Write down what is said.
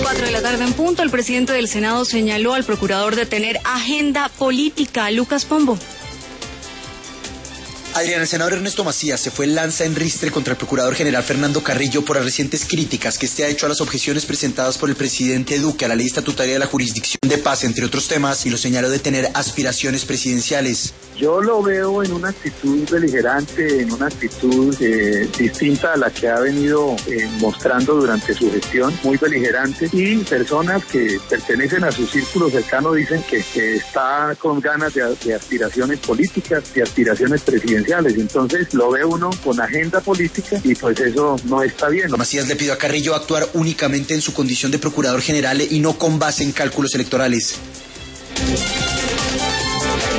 4 de la tarde en punto, el presidente del Senado señaló al procurador de tener agenda política. Lucas Pombo. Adriana, el senador Ernesto Macías se fue lanza en ristre contra el procurador general Fernando Carrillo por las recientes críticas que este ha hecho a las objeciones presentadas por el presidente Duque a la ley estatutaria de la jurisdicción de paz, entre otros temas, y lo señaló de tener aspiraciones presidenciales. Yo lo veo en una actitud beligerante, en una actitud distinta a la que ha venido mostrando durante su gestión, muy beligerante, y personas que pertenecen a su círculo cercano dicen que está con ganas de aspiraciones políticas, de aspiraciones presidenciales. Entonces lo ve uno con agenda política y pues eso no está bien. Macías le pidió a Carrillo actuar únicamente en su condición de procurador general y no con base en cálculos electorales.